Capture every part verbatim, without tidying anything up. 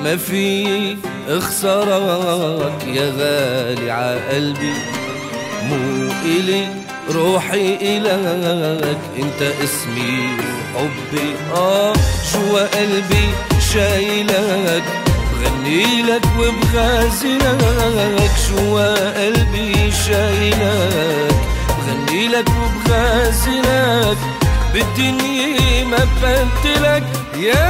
ما في اخسرك يا غالي عقلبي، مو إلي روحي إلك، انت اسمي وحبي اه جوا قلبي شايلك، بغنيلك وبغازلك جوا قلبي شايلك، بغنيلك وبغازلك بالدنيا ما بدلك يا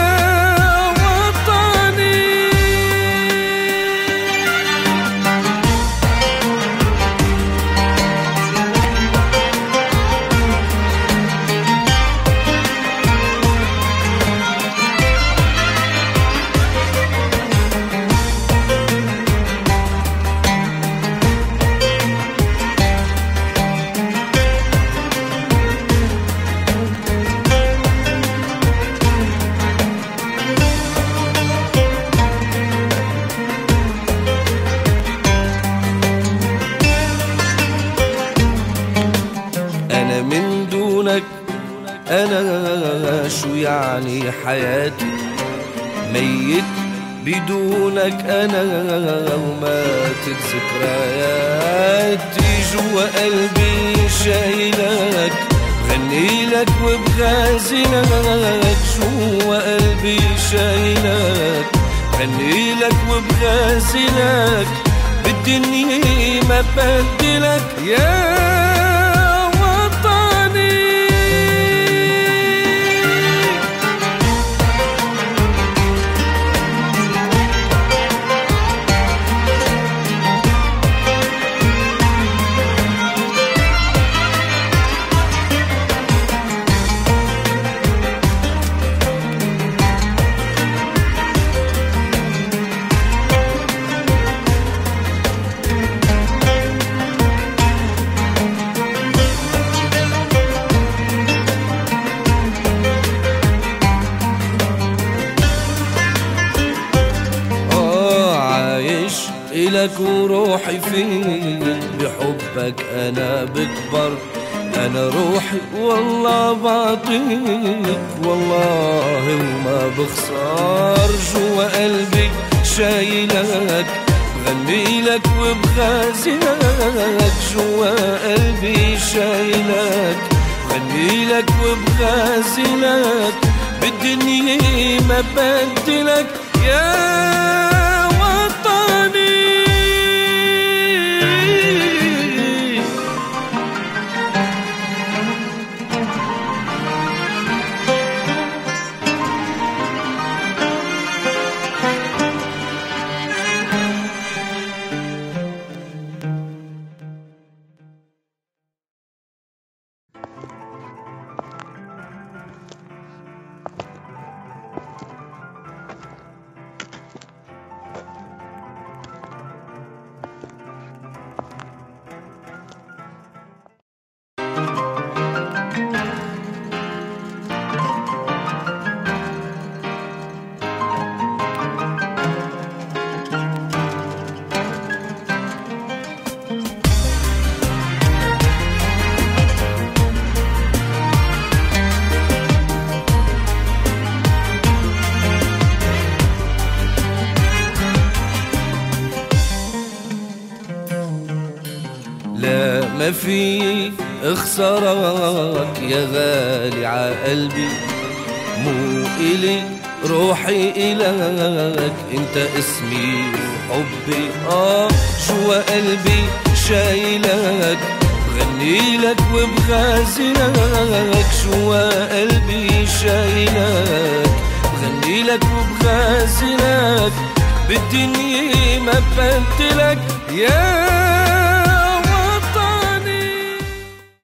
أنا شو يعني حياتي، ميت بدونك أنا وماتت ذكرياتي، جوا قلبي شايلك، بغنيلك وبغازلك جوا قلبي شايلك، بغنيلك وبغازلك بالدنيا ما بدلك يا إلك وروحي فيك، بحبك أنا بكبر، أنا روحي والله بعطيك والله وما بخسر، جوا قلبي شايلك، بغنيلك وبغازلك جوا قلبي شايلك، بغنيلك وبغازلك بالدنيا ما بدلك يا ما في اخسرك يا غالي عقلبي، مو إلي روحي إلك، انت اسمي وحبي اه جوا قلبي شايلك، بغنيلك وبغازلك جوا قلبي شايلك، بغنيلك وبغازلك بالدنيا ما بدلك يا